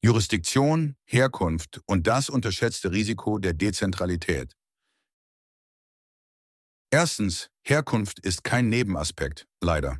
Jurisdiktion, Herkunft und das unterschätzte Risiko der Dezentralität. Erstens, Herkunft ist kein Nebenaspekt, leider.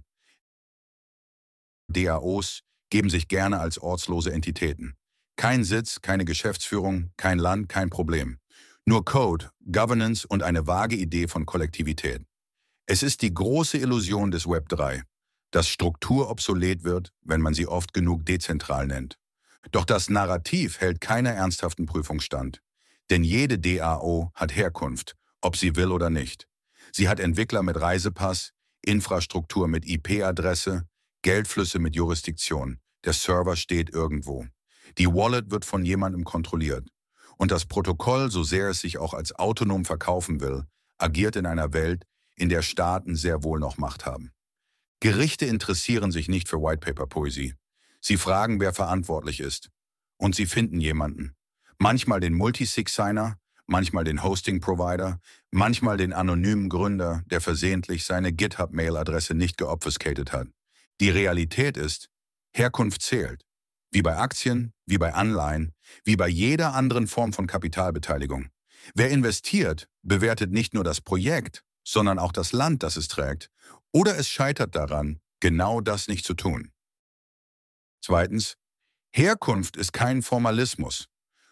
DAOs geben sich gerne als ortslose Entitäten. Kein Sitz, keine Geschäftsführung, kein Land, kein Problem. Nur Code, Governance und eine vage Idee von Kollektivität. Es ist die große Illusion des Web 3, dass Struktur obsolet wird, wenn man sie oft genug dezentral nennt. Doch das Narrativ hält keiner ernsthaften Prüfung stand. Denn jede DAO hat Herkunft, ob sie will oder nicht. Sie hat Entwickler mit Reisepass, Infrastruktur mit IP-Adresse, Geldflüsse mit Jurisdiktion. Der Server steht irgendwo. Die Wallet wird von jemandem kontrolliert. Und das Protokoll, so sehr es sich auch als autonom verkaufen will, agiert in einer Welt, in der Staaten sehr wohl noch Macht haben. Gerichte interessieren sich nicht für Whitepaper-Poesie. Sie fragen, wer verantwortlich ist. Und sie finden jemanden. Manchmal den Multisig-Signer, manchmal den Hosting-Provider, manchmal den anonymen Gründer, der versehentlich seine GitHub-Mail-Adresse nicht geobfuscated hat. Die Realität ist, Herkunft zählt. Wie bei Aktien, wie bei Anleihen, wie bei jeder anderen Form von Kapitalbeteiligung. Wer investiert, bewertet nicht nur das Projekt, sondern auch das Land, das es trägt. Oder es scheitert daran, genau das nicht zu tun. Zweitens, Herkunft ist kein Formalismus.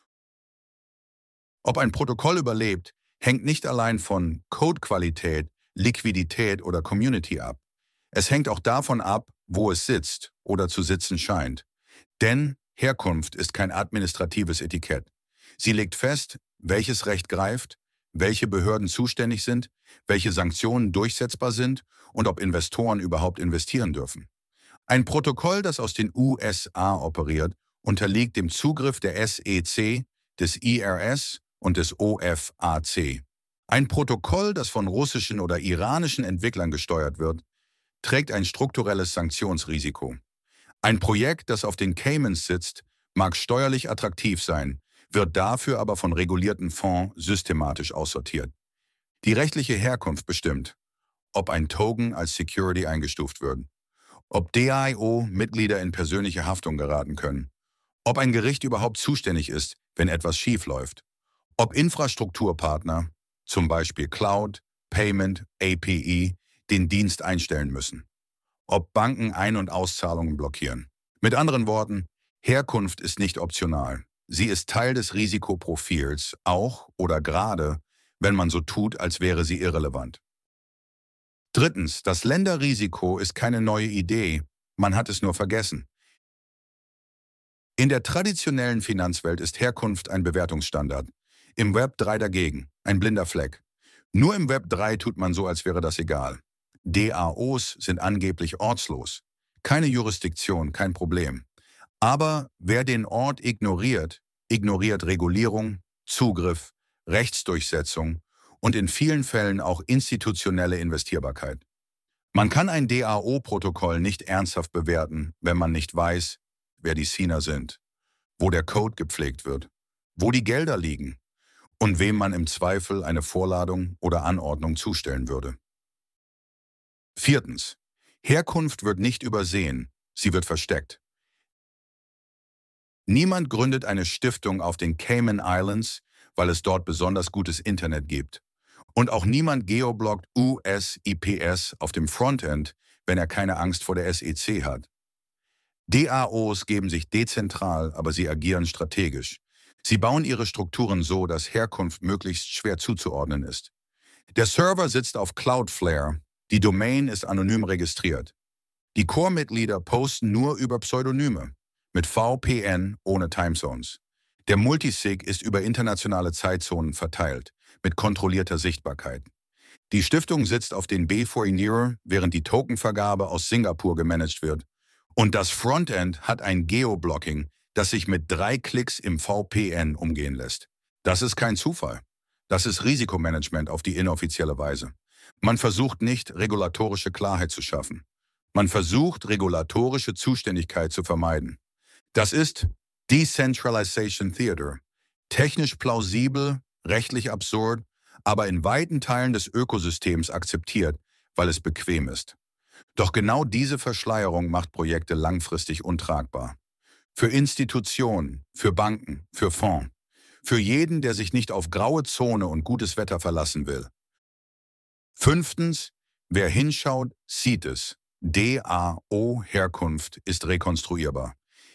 Ob ein Protokoll überlebt, hängt nicht allein von Codequalität, Liquidität oder Community ab. Es hängt auch davon ab, wo es sitzt oder zu sitzen scheint. Denn Herkunft ist kein administratives Etikett. Sie legt fest, welches Recht greift, welche Behörden zuständig sind, welche Sanktionen durchsetzbar sind und ob Investoren überhaupt investieren dürfen. Ein Protokoll, das aus den USA operiert, unterliegt dem Zugriff der SEC, des IRS und des OFAC. Ein Protokoll, das von russischen oder iranischen Entwicklern gesteuert wird, trägt ein strukturelles Sanktionsrisiko. Ein Projekt, das auf den Caymans sitzt, mag steuerlich attraktiv sein, wird dafür aber von regulierten Fonds systematisch aussortiert. Die rechtliche Herkunft bestimmt, ob ein Token als Security eingestuft wird, ob DAO-Mitglieder in persönliche Haftung geraten können, ob ein Gericht überhaupt zuständig ist, wenn etwas schief läuft, ob Infrastrukturpartner, zum Beispiel Cloud, Payment, API, den Dienst einstellen müssen, ob Banken Ein- und Auszahlungen blockieren. Mit anderen Worten, Herkunft ist nicht optional. Sie ist Teil des Risikoprofils, auch oder gerade, wenn man so tut, als wäre sie irrelevant. Drittens, das Länderrisiko ist keine neue Idee, man hat es nur vergessen. In der traditionellen Finanzwelt ist Herkunft ein Bewertungsstandard. Im Web 3 dagegen, ein blinder Fleck. Nur im Web 3 tut man so, als wäre das egal. DAOs sind angeblich ortslos. Keine Jurisdiktion, kein Problem. Aber wer den Ort ignoriert, ignoriert Regulierung, Zugriff, Rechtsdurchsetzung und in vielen Fällen auch institutionelle Investierbarkeit. Man kann ein DAO-Protokoll nicht ernsthaft bewerten, wenn man nicht weiß, wer die Signer sind, wo der Code gepflegt wird, wo die Gelder liegen und wem man im Zweifel eine Vorladung oder Anordnung zustellen würde. Viertens. Herkunft wird nicht übersehen, sie wird versteckt. Niemand gründet eine Stiftung auf den Cayman Islands, weil es dort besonders gutes Internet gibt. Und auch niemand geoblockt US-IPS auf dem Frontend, wenn er keine Angst vor der SEC hat. DAOs geben sich dezentral, aber sie agieren strategisch. Sie bauen ihre Strukturen so, dass Herkunft möglichst schwer zuzuordnen ist. Der Server sitzt auf Cloudflare, die Domain ist anonym registriert. Die Core-Mitglieder posten nur über Pseudonyme, mit VPN ohne Timezones. Der Multisig ist über internationale Zeitzonen verteilt, mit kontrollierter Sichtbarkeit. Die Stiftung sitzt auf den B4 während die Tokenvergabe aus Singapur gemanagt wird. Und das Frontend hat ein Geoblocking, das sich mit 3 Klicks im VPN umgehen lässt. Das ist kein Zufall. Das ist Risikomanagement auf die inoffizielle Weise. Man versucht nicht, regulatorische Klarheit zu schaffen. Man versucht, regulatorische Zuständigkeit zu vermeiden. Das ist Decentralization Theater. Technisch plausibel, rechtlich absurd, aber in weiten Teilen des Ökosystems akzeptiert, weil es bequem ist. Doch genau diese Verschleierung macht Projekte langfristig untragbar. Für Institutionen, für Banken, für Fonds. Für jeden, der sich nicht auf graue Zone und gutes Wetter verlassen will. Fünftens, wer hinschaut, sieht es. DAO Herkunft ist rekonstruierbar.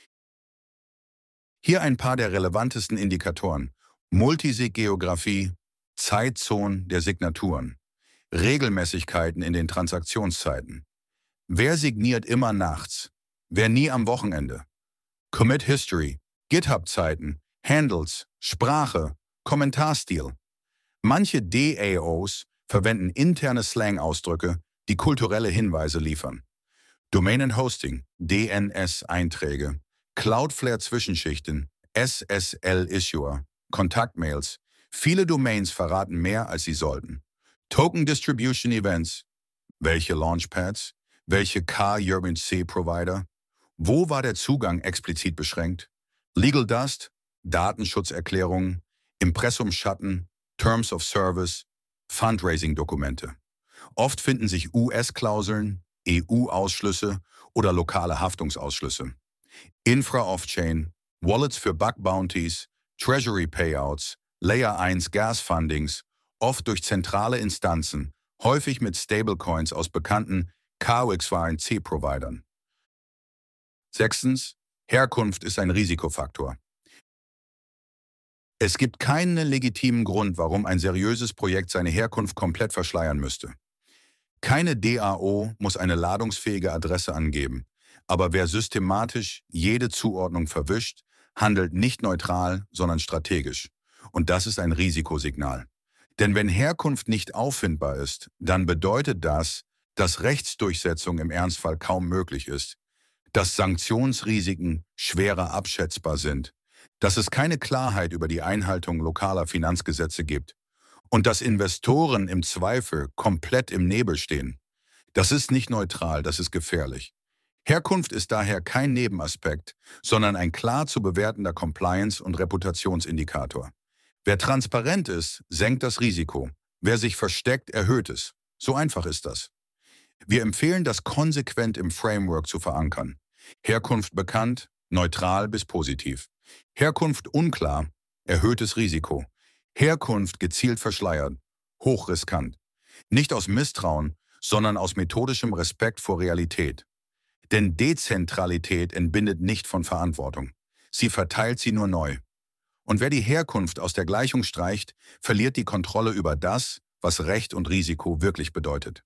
Hier ein paar der relevantesten Indikatoren. Multisig-Geografie, Zeitzonen der Signaturen, Regelmäßigkeiten in den Transaktionszeiten. Wer signiert immer nachts? Wer nie am Wochenende? Commit History, GitHub-Zeiten, Handles, Sprache, Kommentarstil. Manche DAOs verwenden interne Slang-Ausdrücke, die kulturelle Hinweise liefern. Domain and Hosting, DNS-Einträge, Cloudflare-Zwischenschichten, SSL-Issuer, Kontaktmails. Viele Domains verraten mehr, als sie sollten. Token Distribution Events, welche Launchpads, welche K-URC-Provider, wo war der Zugang explizit beschränkt? Legal Dust, Datenschutzerklärungen, Impressumschatten, Terms of Service, Fundraising-Dokumente. Oft finden sich US-Klauseln, EU-Ausschlüsse oder lokale Haftungsausschlüsse. Infra-Off-Chain, Wallets für Bug-Bounties, Treasury-Payouts, Layer 1 Gas-Fundings, oft durch zentrale Instanzen, häufig mit Stablecoins aus bekannten KYC-Providern. Sechstens, Herkunft ist ein Risikofaktor. Es gibt keinen legitimen Grund, warum ein seriöses Projekt seine Herkunft komplett verschleiern müsste. Keine DAO muss eine ladungsfähige Adresse angeben, aber wer systematisch jede Zuordnung verwischt, handelt nicht neutral, sondern strategisch. Und das ist ein Risikosignal. Denn wenn Herkunft nicht auffindbar ist, dann bedeutet das, dass Rechtsdurchsetzung im Ernstfall kaum möglich ist, dass Sanktionsrisiken schwerer abschätzbar sind, dass es keine Klarheit über die Einhaltung lokaler Finanzgesetze gibt und dass Investoren im Zweifel komplett im Nebel stehen. Das ist nicht neutral, das ist gefährlich. Herkunft ist daher kein Nebenaspekt, sondern ein klar zu bewertender Compliance- und Reputationsindikator. Wer transparent ist, senkt das Risiko. Wer sich versteckt, erhöht es. So einfach ist das. Wir empfehlen, das konsequent im Framework zu verankern. Herkunft bekannt, neutral bis positiv. Herkunft unklar, erhöhtes Risiko. Herkunft gezielt verschleiert, hochriskant. Nicht aus Misstrauen, sondern aus methodischem Respekt vor Realität. Denn Dezentralität entbindet nicht von Verantwortung. Sie verteilt sie nur neu. Und wer die Herkunft aus der Gleichung streicht, verliert die Kontrolle über das, was Recht und Risiko wirklich bedeutet.